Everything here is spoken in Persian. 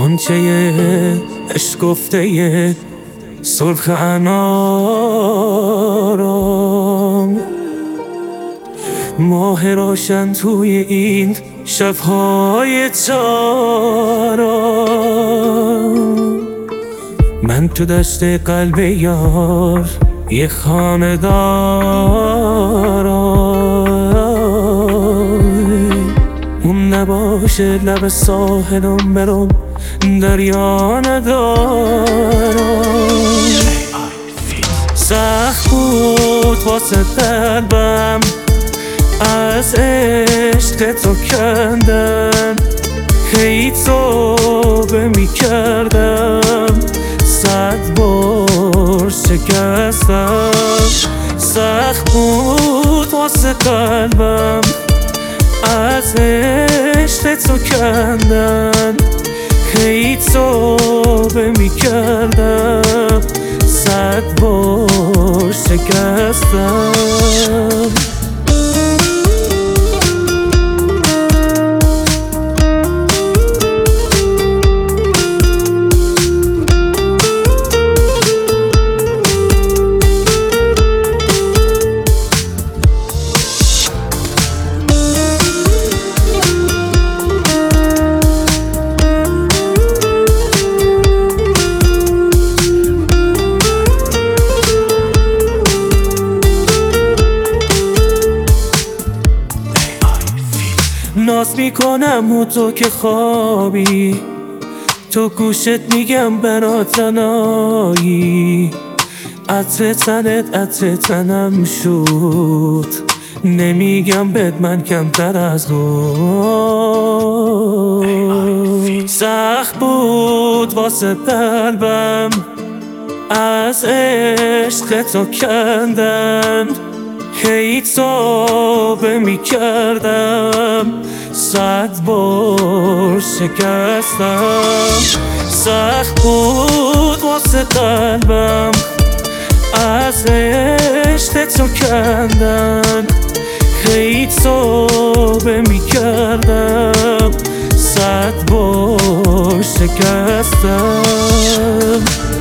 غنچه اشکفته سرخ انارم، ماه روشن توی این شب‌های تارم. من تو دشت قلب یار یه خانه دارم، اون نباشه لب ساحلم برم دریا ندارم. سخت بود واسه قلبم از عشق تو کندن، هی توبه میکردم 100 بار شکستم. سخت بود واسه قلبم از عشق تو کندن، هی توبه میکردم 100 بار شکستم. ناز میکنم و تو که خوابی، تو گوشت میگم برا تنهایی. عطر تنت عطر تنم شد، نمیگم بد من کمتر از تو. سخت بود واسه قلبم از عشق تو کندن، هی توبه میکردم 100 بار شکستم. سخت بود واسه قلبم از عشق تو کندن، هی توبه میکردم 100 بار شکستم.